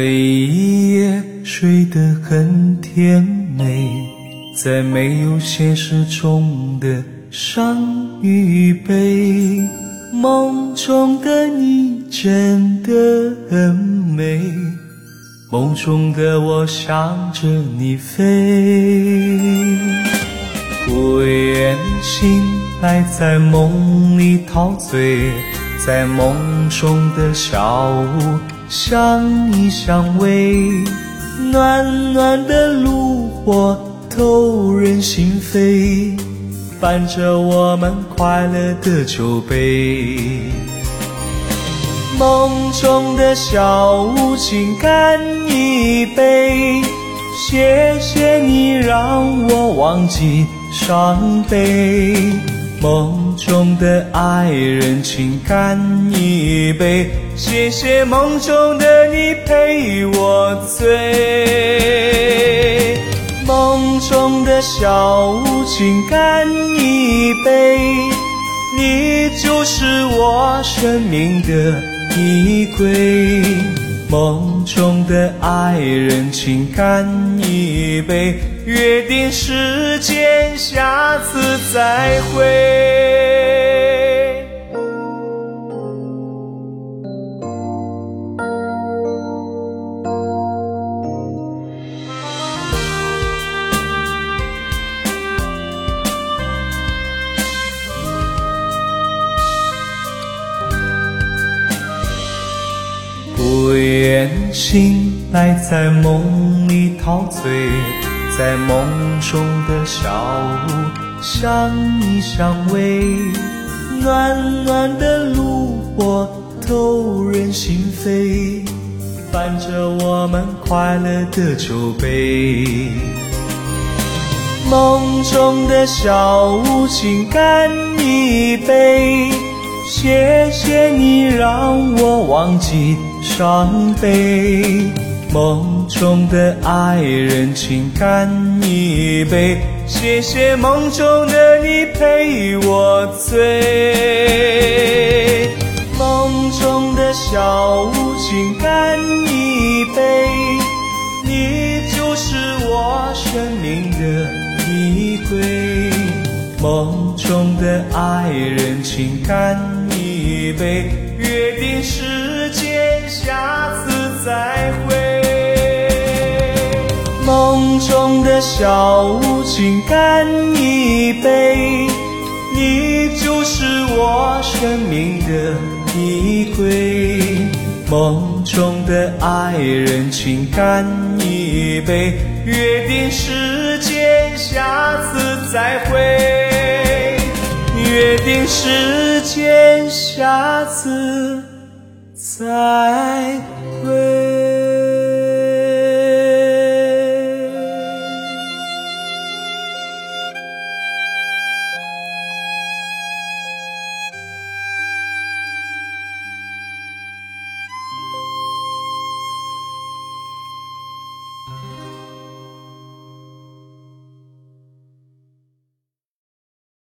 这一夜睡得很甜美，在没有现实中的伤与悲，梦中的你真的很美，梦中的我想着你飞。不愿醒来在梦里陶醉，在梦中的小屋相依相偎，暖暖的炉火透人心扉，伴着我们快乐的酒杯。梦中的小屋请干一杯，谢谢你让我忘记伤悲。梦中的爱人请干一杯，谢谢梦中的你陪我醉。梦中的小屋请干一杯，你就是我生命的依归。梦中的爱人请干一杯，约定时间下次再会。不愿醒来在梦里陶醉，在梦中的小屋相依相偎，暖暖的炉火透人心扉，伴着我们快乐的酒杯。梦中的小屋请干一杯，谢谢你让我忘记伤悲。梦中的爱人请干一杯，谢谢梦中的你陪我醉。梦中的小屋请干一杯，你就是我生命的依归。梦中的爱人请干一杯，约定时间下次再会。梦中的小屋请干一杯，你就是我生命的依归。梦中的爱人请干一杯，约定时间下次再会。约定时间下次再会。